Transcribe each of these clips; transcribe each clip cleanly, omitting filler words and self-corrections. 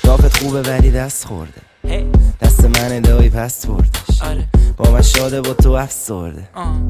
دافت خوبه ولی دست خورده دست من دایی پس بردش با من شاده با تو افسرده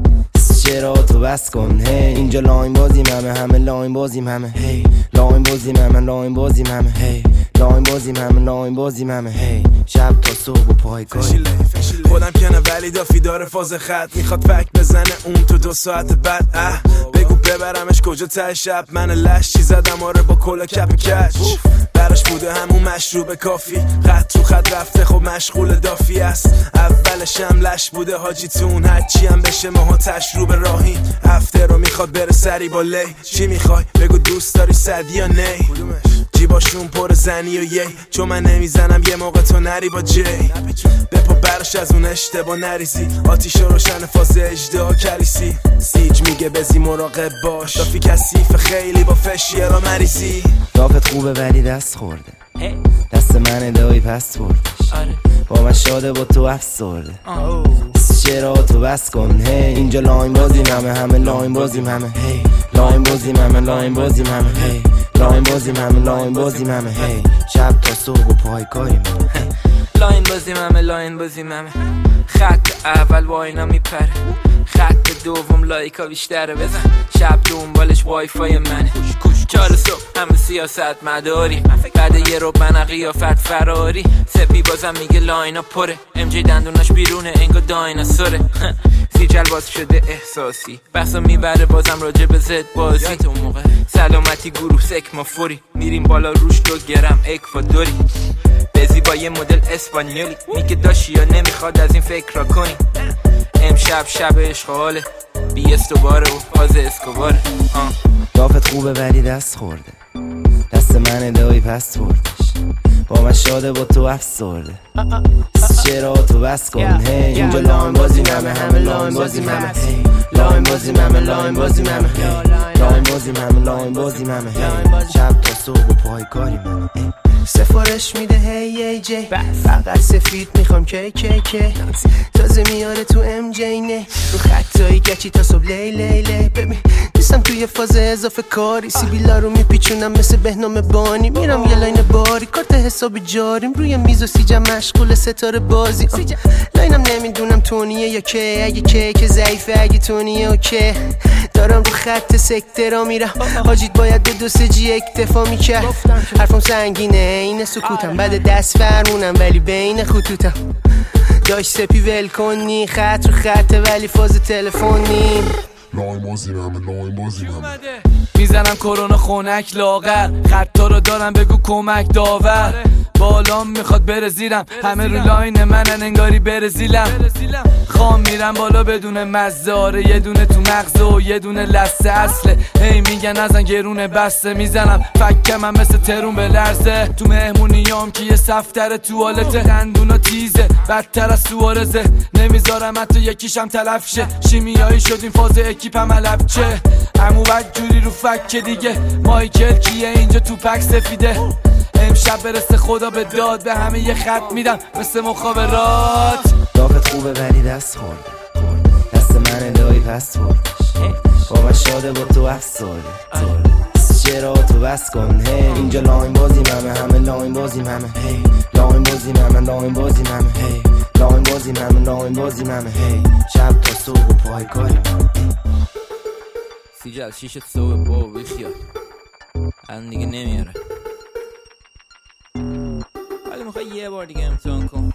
چرا تو بس کن اینجا لاین بازیم همه لاین بازیم همه لاین بازیم لاین بازیم همه لاین بازیم لاین بازیم همه شب تا صبح و پای کاری خودم کنه ولی دافی داره فاز خط میخواد فک بزنه اون تو 2 ساعت بعد بگو ببرمش کجا ته شب من لشی زدم آره با کلا کپ کچ براش بوده همون مشروب کافی خط رو خط رفته خب مشغول دافی است اولش هم لش بوده حاجی تون هرچی هم بشه ماها تشروب راهی هفته رو میخواد بره سری با لی چی میخوای بگو دوست داری سدی یا نی جیباشون پر زنی و یی چون من نمیزنم یه موقع تو نری با جی بپا براش از اون اشتباه نریزی آتیش روشن فاز اجدا کلیسی سیج میگه بزی مراقب باش دافی کثیف خیلی با فشیه را مریضی دافت خوبه ولی دست خورده دست من دایی پس بردش با من شاده با تو افسرده چرا تو بس کن اینجا لاین بازیم همه لاین بازیم همه لاین بازیم لاین بازیم همه لاین بازیم لاین بازیم همه شب تا صبح و پای کاریم لاین بازیم لاین بازیم خط اول واینا میپره خط دوم لایکا بیشتره بزن شب دنبالش وای فای منه 4 صبح همه سیاست مداری بعد یه رو من قیافت فراری سپی بازم میگه لاینا پره ام جی دندوناش بیرونه انگا دایناسوره سیجل باز شده احساسی بحثا میبره بازم راجع به زد بازی سلامتی گروه سکما فوری میریم بالا روش 2 گرم اکوادوری بزی با یه مدل اسپانیولی میگه داشی یا نمیخواد از این فکر را کنی امشب شب عشقاله بی استوباره و فاز اسکوباره دافت خوبه ولی دست خورده دست من دایی پس بردش با من شاده با تو افسرده چرا تو بس کن اینجا لاین بازیم همه لاین بازیم همه لاین بازیم لاین بازیم همه لاین بازیم لاین بازیم همه شب تا صبح و پای کاریم سفارش میده هی جی فقط سفید میخوام کی تازه میاره تو ام جی نه رو خطایی گچی تا صبح لی ببین نیستم توی فاز اضافه کاری سیبیلا رو میپیچونم مثل بهنام بانی میرم یه لاین باری کارت حساب جاریم روی میز و سیجم مشغول ستاره بازی لاینم نمیدونم تونیه یا که اگه که ضعیفه اگه تونیه اوکی دارم رو خط سکترا میرم حاجیت باید به 2-3 جی اکتفا میکرد حرفم سنگینه این سکوتم بعد دست فرمونم ولی بین خطوطم داشت سپی ول کنی خط رو خطه ولی فاز تلفنی لاین بازیم میزنم کرونا خونک لاغر خطا رو دارم بگو کمک داور بالام میخواد بره زیرم همه رو لاین منن انگاری بره زیلم خام میرم بالا بدون مزه آره یه دونه تو مغزه و یه دونه لسه اصله هی میگن ازن گرونه بسته میزنم فکم من مثل ترون به لرزه تو مهمونیام که یه صفتر توالته دندونا تیزه بدتر از سوارزه نمیذارم حتی یکیشم تلف شه شیمیایی شد این فاز اکیپم علب چه امو بد جوری رو فک دیگه مایکل کیه اینجا تو پک سفیده امشب برسه خدا به داد به همه یه خط میدم مثل مخابرات دافت خوبه ولی دست خورده دست من دایی پس بردش با من شاده با تو افسرده چرا تو بس کن اینجا لاین بازیم همه لاین بازیم همه لاین بازیم لاین بازیم همه لاین بازیم لاین بازیم همه شب تا صبح و پای کاریم سیجل 6 صبح با بخیال الان دیگه نمیاره ولی میخوای یه بار دیگه امتحان کن